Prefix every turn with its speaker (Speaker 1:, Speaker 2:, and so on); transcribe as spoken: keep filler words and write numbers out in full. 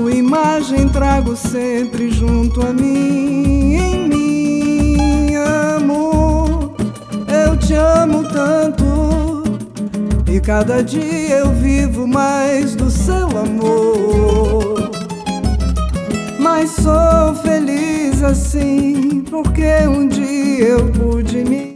Speaker 1: Sua imagem trago sempre junto a mim. Em mim, amor, eu te amo tanto, e cada dia eu vivo mais do seu amor. Mas sou feliz assim, porque um dia eu pude me